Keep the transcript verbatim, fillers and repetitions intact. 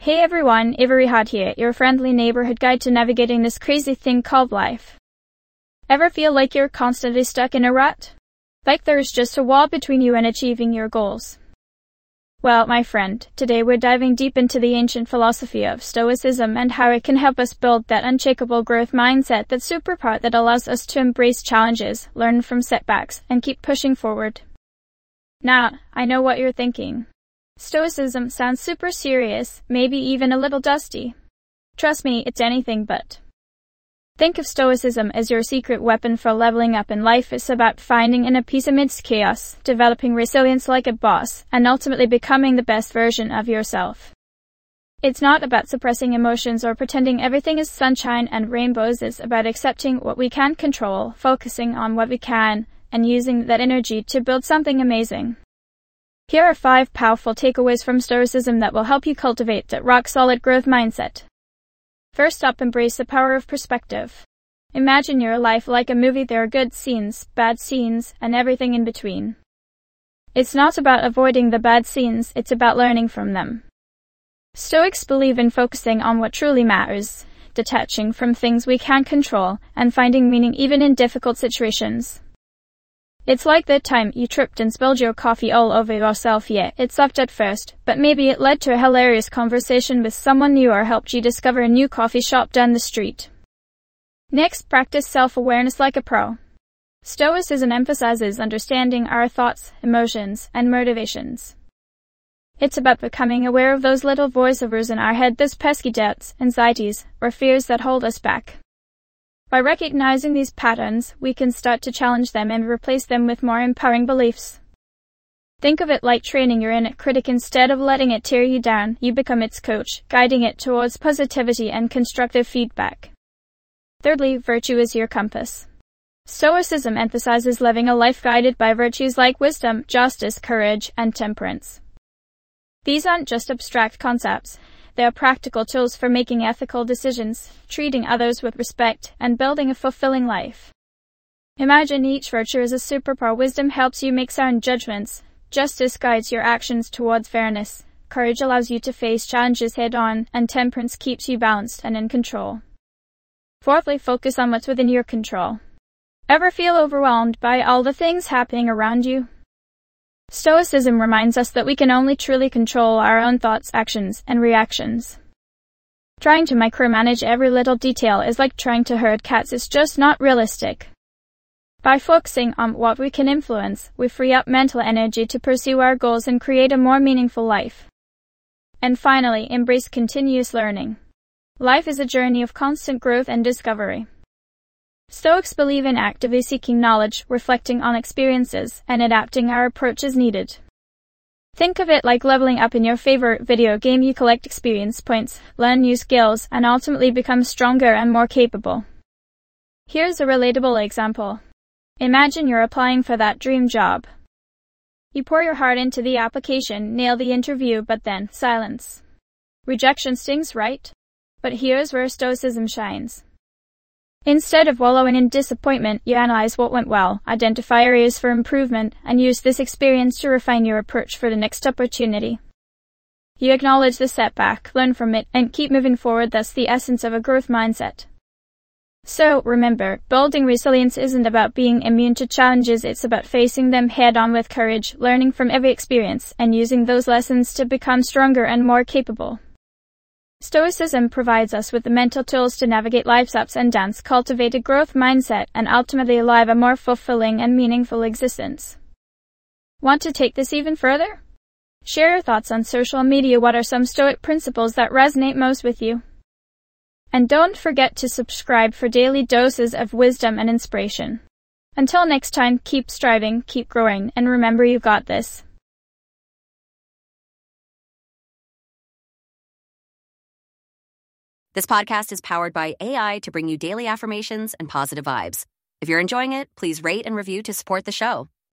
Hey everyone, Avery Hod here, your friendly neighborhood guide to navigating this crazy thing called life. Ever feel like you're constantly stuck in a rut? Like there's just a wall between you and achieving your goals? Well, my friend, today we're diving deep into the ancient philosophy of Stoicism and how it can help us build that unshakable growth mindset, that superpower that allows us to embrace challenges, learn from setbacks, and keep pushing forward. Now, I know what you're thinking. Stoicism sounds super serious, maybe even a little dusty. Trust me, it's anything but. Think of Stoicism as your secret weapon for leveling up in life. It's about finding inner peace amidst chaos, developing resilience like a boss, and ultimately becoming the best version of yourself. It's not about suppressing emotions or pretending everything is sunshine and rainbows. It's about accepting what we can't control, focusing on what we can, and using that energy to build something amazing. Here are five powerful takeaways from Stoicism that will help you cultivate that rock-solid growth mindset. First up, embrace the power of perspective. Imagine your life like a movie. There are good scenes, bad scenes, and everything in between. It's not about avoiding the bad scenes, it's about learning from them. Stoics believe in focusing on what truly matters, detaching from things we can't control, and finding meaning even in difficult situations. It's like that time you tripped and spilled your coffee all over yourself. Yeah, it sucked at first, but maybe it led to a hilarious conversation with someone new or helped you discover a new coffee shop down the street. Next, practice self-awareness like a pro. Stoicism emphasizes understanding our thoughts, emotions, and motivations. It's about becoming aware of those little voiceovers in our head, those pesky doubts, anxieties, or fears that hold us back. By recognizing these patterns, we can start to challenge them and replace them with more empowering beliefs. Think of it like training your inner critic. Instead of letting it tear you down, you become its coach, guiding it towards positivity and constructive feedback. Thirdly, virtue is your compass. Stoicism emphasizes living a life guided by virtues like wisdom, justice, courage, and temperance. These aren't just abstract concepts. They are practical tools for making ethical decisions, treating others with respect, and building a fulfilling life. Imagine each virtue as a superpower. Wisdom helps you make sound judgments. Justice guides your actions towards fairness. Courage allows you to face challenges head-on, and temperance keeps you balanced and in control. Fourthly, focus on what's within your control. Ever feel overwhelmed by all the things happening around you? Stoicism reminds us that we can only truly control our own thoughts, actions, and reactions. Trying to micromanage every little detail is like trying to herd cats. It's just not realistic. By focusing on what we can influence, we free up mental energy to pursue our goals and create a more meaningful life. And finally, embrace continuous learning. Life is a journey of constant growth and discovery. Stoics believe in actively seeking knowledge, reflecting on experiences, and adapting our approach as needed. Think of it like leveling up in your favorite video game. You collect experience points, learn new skills, and ultimately become stronger and more capable. Here's a relatable example. Imagine you're applying for that dream job. You pour your heart into the application, nail the interview, but then, silence. Rejection stings, right? But here's where Stoicism shines. Instead of wallowing in disappointment, you analyze what went well, identify areas for improvement, and use this experience to refine your approach for the next opportunity. You acknowledge the setback, learn from it, and keep moving forward. That's the essence of a growth mindset. So, remember, building resilience isn't about being immune to challenges. It's about facing them head-on with courage, learning from every experience, and using those lessons to become stronger and more capable. Stoicism provides us with the mental tools to navigate life's ups and downs, cultivate a growth mindset, and ultimately live a more fulfilling and meaningful existence. Want to take this even further? Share your thoughts on social media. What are some Stoic principles that resonate most with you? And don't forget to subscribe for daily doses of wisdom and inspiration. Until next time, keep striving, keep growing, and remember, you've got this. This podcast is powered by A I to bring you daily affirmations and positive vibes. If you're enjoying it, please rate and review to support the show.